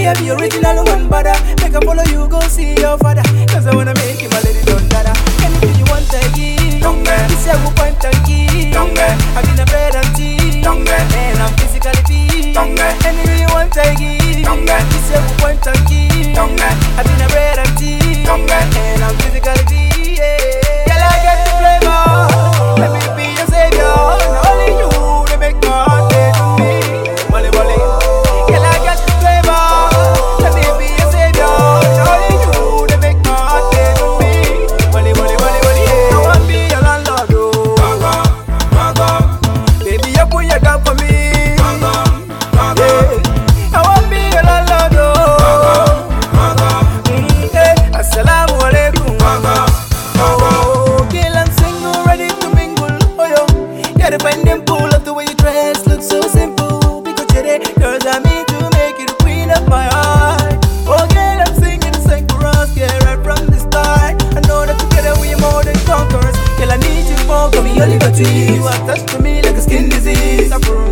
me have the original one, brother. Make I follow you, go see your father. Cause I wanna make him a lady done dada. Anything you want, I give. This year we point and give. I've been a bread and tea. And I'm physically fit. Anything you want, I give. This year we point and give. I've been a bread and tea. And I'm physically fit. Girl, I get the flavor. Let me be your savior. And only you, they make my heart beat to me. Molly, Molly. Girl, I get the flavor. Let me be your savior. And only you, they make my heart beat to me. Molly, Molly, Molly, Molly. I want to be your landlord, oh. Baby, you put your gun for me. I want to be your landlord, oh. Assalamu alaikum. Oh, girl, I'm single, ready to mingle. Oh, yo, gotta find them cool. Love the way you dress, look so simple. Because you're there, girls, I mean to make you the queen of my heart. Oh, girl, I'm singing the same for us, yeah, right from the start. I know that together we are more than conquerors. Girl, I need you more, call me your liberty. You are touched to me like a skin disease.